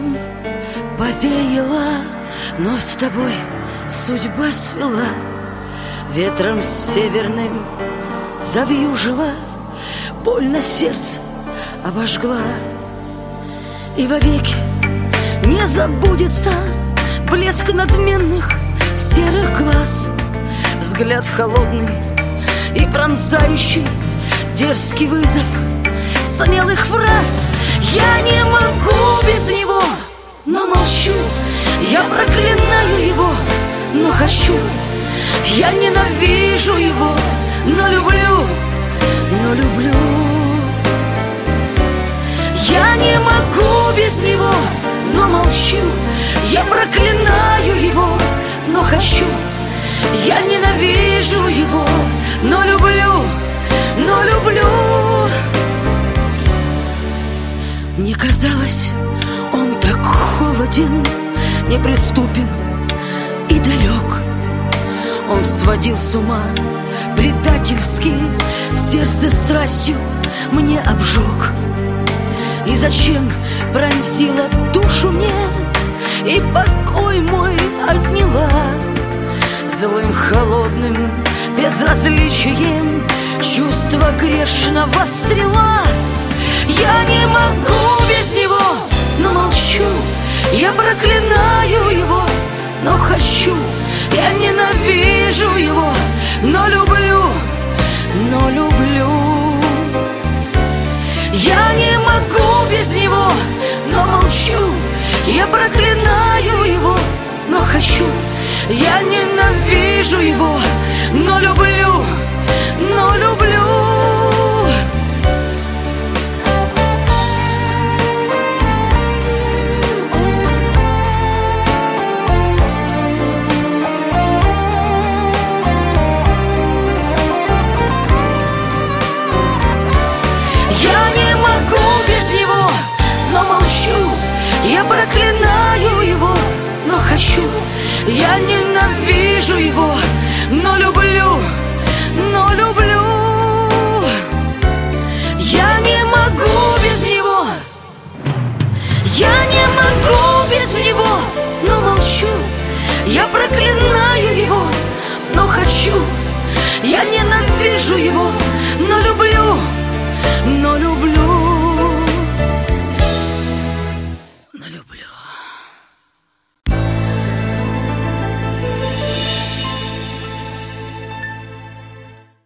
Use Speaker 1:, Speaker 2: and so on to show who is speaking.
Speaker 1: ветром повеяло, но с тобой судьба свела. Ветром северным завьюжила, больно сердце обожгла. И вовеки не забудется блеск надменных серых глаз, взгляд холодный и пронзающий, дерзкий вызов смелых фраз. Я не могу без него, но молчу. Я проклинаю его, но хочу. Я ненавижу его, но люблю, но люблю. Я не могу без него, но молчу. Я проклинаю его, но хочу. Я ненавижу его, но люблю, но люблю. Мне казалось, он так холоден, неприступен и далек. Он сводил с ума предательски, сердце страстью мне обжег. И зачем пронзила душу мне и покой мой отняла? Злым, холодным безразличием чувство грешного стрела. Я не могу без него, но молчу. Я проклинаю его, но хочу. Я ненавижу его, но люблю, но люблю. Я не могу без него, но молчу. Я проклинаю его, но хочу. Я ненавижу его, но люблю, но люблю. Я проклинаю его, но хочу. Я ненавижу его, но люблю, но люблю. Я не могу без него. Я не могу без него, но молчу. Я проклинаю его, но хочу. Я ненавижу его, но люблю, но люблю.